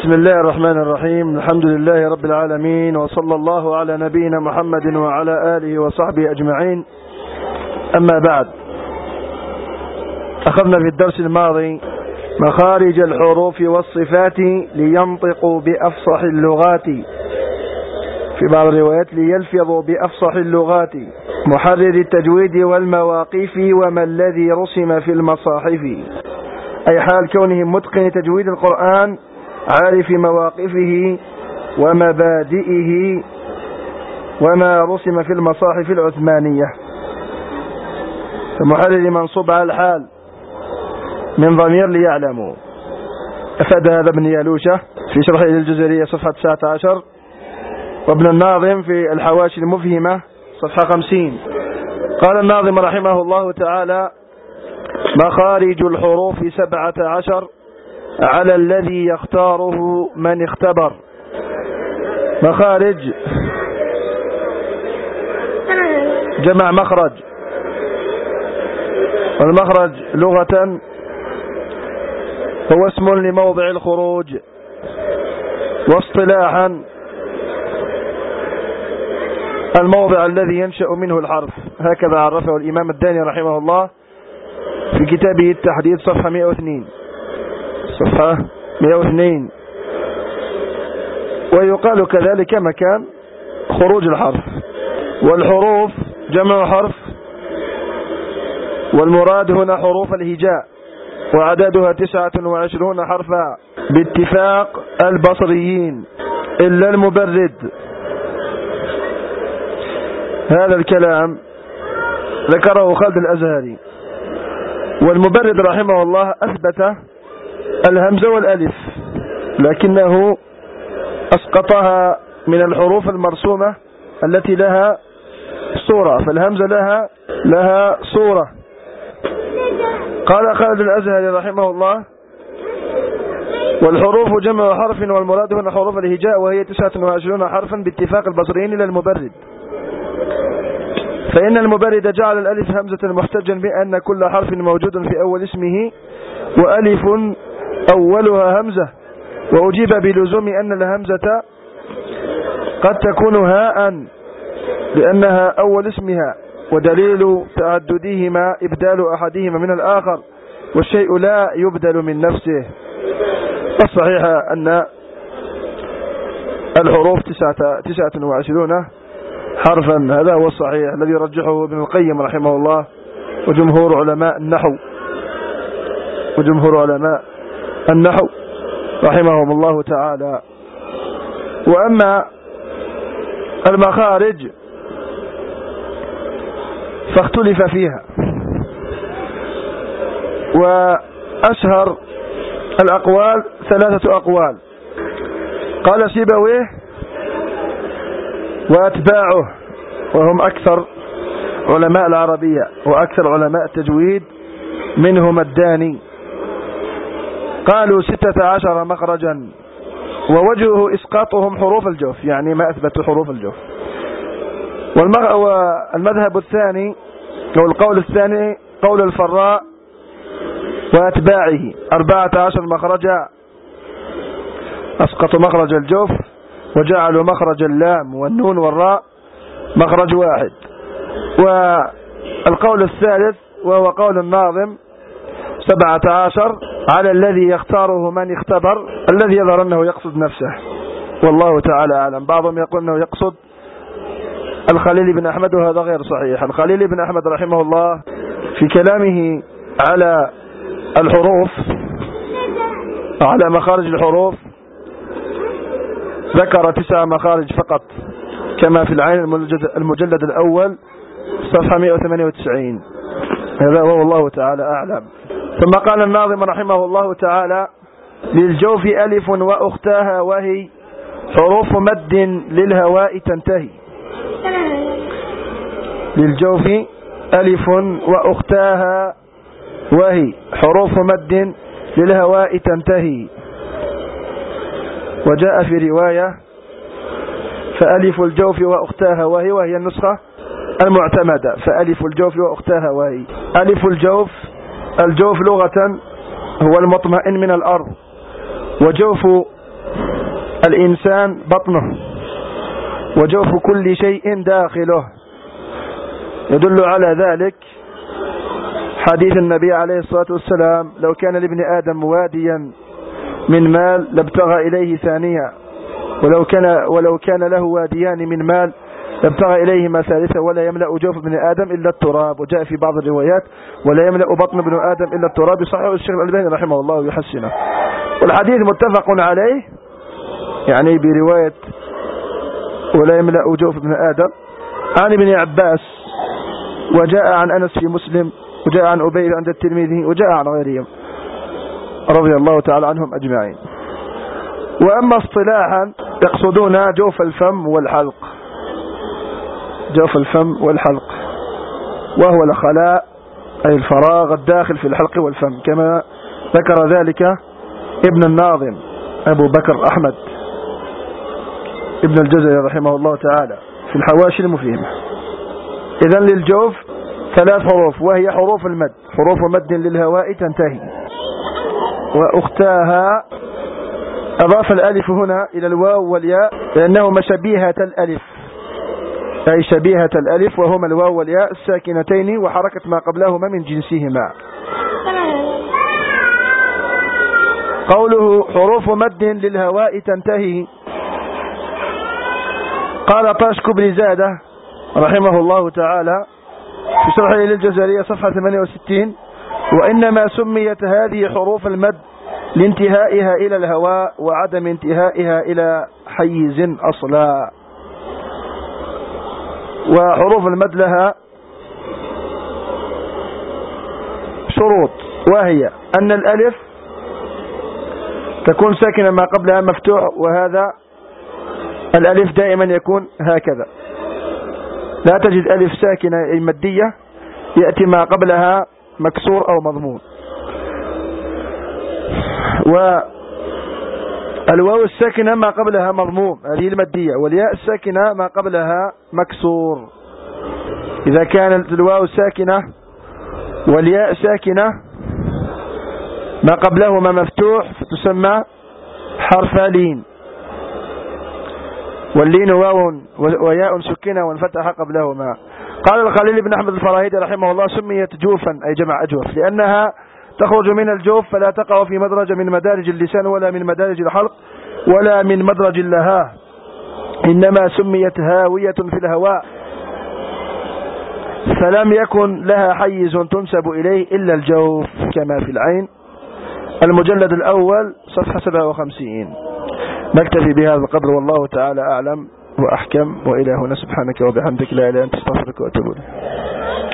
بسم الله الرحمن الرحيم. الحمد لله رب العالمين، وصلى الله على نبينا محمد وعلى آله وصحبه أجمعين. أما بعد، أخذنا في الدرس الماضي مخارج الحروف والصفات لينطقوا بأفصح اللغات، في بعض الروايات ليلفظوا بأفصح اللغات، محرر التجويد والمواقيف وما الذي رسم في المصاحف، أي حال كونه متقن تجويد القرآن، عارف مواقفه ومبادئه وما رسم في المصاحف العثمانية. فمحرر منصوب على الحال من ضمير ليعلموا. أفاد هذا ابن يالوشة في شرحه للجزرية صفحة 19، وابن الناظم في الحواشي المفهمة صفحة 50. قال الناظم رحمه الله تعالى: مخارج الحروف 17 على الذي يختاره من اختبر. مخارج جمع مخرج، والمخرج لغة هو اسم لموضع الخروج، واصطلاحا الموضع الذي ينشأ منه الحرف. هكذا عرفه الإمام الداني رحمه الله في كتابه التحديد صفحة 102. ويقال كذلك مكان خروج الحرف. والحروف جمع حرف، والمراد هنا حروف الهجاء، وعددها 29 حرفا باتفاق البصريين إلا المبرد. هذا الكلام ذكره خالد الأزهري، والمبرد رحمه الله أثبت الهمزة والألف، لكنه أسقطها من الحروف المرسومة التي لها صورة، فالهمزة لها صورة. قال خالد الأزهري رحمه الله: والحروف جمع حرف، والمراد هنا حروف الهجاء، وهي 29 حرفا باتفاق البصريين إلى المبرد. فإن المبرد جعل الألف همزة محتجا بأن كل حرف موجود في أول اسمه وألف أولها همزة، وأجيب بلزوم أن الهمزة قد تكون هاء لأنها أول اسمها، ودليل تعددهما إبدال أحدهما من الآخر، والشيء لا يبدل من نفسه. الصحيح أن الحروف 29 حرفا، هذا هو الصحيح الذي رجحه ابن القيم رحمه الله وجمهور علماء النحو رحمهم الله تعالى. وأما المخارج فاختلف فيها، وأشهر الأقوال 3 أقوال. قال سيبويه وأتباعه، وهم أكثر علماء العربية وأكثر علماء التجويد، منهم الداني، قالوا 16 مخرجا، ووجهه إسقاطهم حروف الجوف، يعني ما أثبتوا حروف الجوف. والمذهب الثاني أو القول الثاني قول الفراء وأتباعه 14 مخرجا، أسقطوا مخرج الجوف وجعلوا مخرج اللام والنون والراء مخرج واحد. والقول الثالث وهو قول الناظم 17 على الذي يختاره من اختبر، الذي يظهر أنه يقصد نفسه، والله تعالى أعلم. بعضهم يقول أنه يقصد الخليل بن أحمد، وهذا غير صحيح. الخليل بن أحمد رحمه الله في كلامه على الحروف، على مخارج الحروف، ذكر 9 مخارج فقط، كما في العين المجلد الأول صفحة 198. هذا هو والله تعالى أعلم. ثم قال الناظم رحمه الله تعالى: للجوف ألف وأختاها، وهي حروف مد للهواء تنتهي. للجوف ألف وأختاها، وهي حروف مد للهواء تنتهي. وجاء في رواية: فألف الجوف وأختاها وهي النسخة المعتمدة، فألف الجوف وأختاها وهي. ألف الجوف لغة هو المطمئن من الأرض، وجوف الإنسان بطنه وجوف كل شيء داخله. يدل على ذلك حديث النبي عليه الصلاة والسلام: لو كان لابن آدم واديا من مال لابتغى إليه ثانيا، ولو كان له واديان من مال لابتغى إليهما ثالثا، ولا يملأ جوف ابن آدم إلا التراب. وجاء في بعض الروايات: ولا يملأ بطن ابن آدم إلا التراب. يصححه الشيخ الألباني رحمه الله ويحسنه. والحديث متفق عليه، يعني برواية ولا يملأ جوف ابن آدم عن ابن عباس، وجاء عن أنس في مسلم، وجاء عن أبي عند الترمذي، وجاء عن غيرهم رضي الله تعالى عنهم أجمعين. وأما اصطلاحا يقصدون جوف الفم والحلق، جوف الفم والحلق، وهو الخلاء أي الفراغ الداخل في الحلق والفم، كما ذكر ذلك ابن الناظم أبو بكر أحمد ابن الجزري رحمه الله تعالى في الحواشي المفهمة. إذن للجوف 3 حروف، وهي حروف المد، حروف مد للهواء تنتهي. وأختاها أضاف الألف هنا إلى الواو والياء لأنهما شبيهة الألف، أي شبيهة الألف، وهما الواو والياء الساكنتين، وحركة ما قبلهما من جنسهما. قوله حروف مد للهواء تنتهي، قال طاشك بن زادة رحمه الله تعالى في شرحه للجزرية صفحة 68: وإنما سميت هذه حروف المد لانتهائها إلى الهواء وعدم انتهائها إلى حيز أصلا. وحروف المد لها شروط، وهي أن الألف تكون ساكنة ما قبلها مفتوح، وهذا الألف دائما يكون هكذا، لا تجد ألف ساكنة أي مدية يأتي ما قبلها مكسور أو مضمون. والواو الساكنة ما قبلها مضموم، هذه المدية، والياء الساكنة ما قبلها مكسور. إذا كانت الواو ساكنة والياء ساكنة ما قبلهما مفتوح فتسمى حرف لين، واللين واو وياء سكنة وانفتح قبلهما. قال الخليل بن أحمد الفراهيدي رحمه الله: سميت جوفا أي جمع أجوف لأنها تخرج من الجوف، فلا تقع في مدرج من مدارج اللسان ولا من مدارج الحلق ولا من مدرج اللهاه، إنما سميت هاوية في الهواء، فلم يكن لها حيز تنسب إليه إلا الجوف، كما في العين المجلد الأول صفحة 57. نكتفي بهذا القدر، والله تعالى أعلم وأحكم، وإلى هنا سبحانك وبحمدك لا إله إلا أنت، استغفرك وأتوب إليك.